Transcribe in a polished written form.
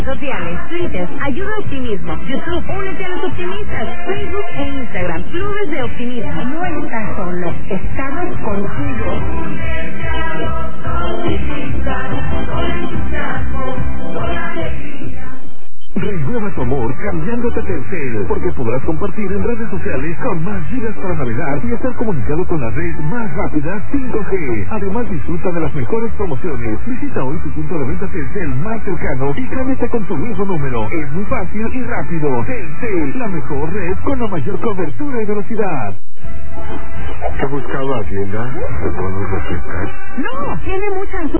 Sociales, Twitter, Ayuda Optimismo, YouTube, únete a los optimistas, Facebook e Instagram, Clubes de Optimismo. No estás solo, estamos contigo. Renueva tu amor cambiándote a Telcel, porque podrás compartir en redes sociales con más gigas para navegar y estar comunicado con la red más rápida 5G. Además, disfruta de las mejores promociones. Visita hoy tu punto de venta Telcel más cercano y cámbiate con tu mismo número. Es muy fácil y rápido. Telcel, la mejor red con la mayor cobertura y velocidad. ¿Qué ha buscado Hacienda? ¿De todos los No, tiene muchas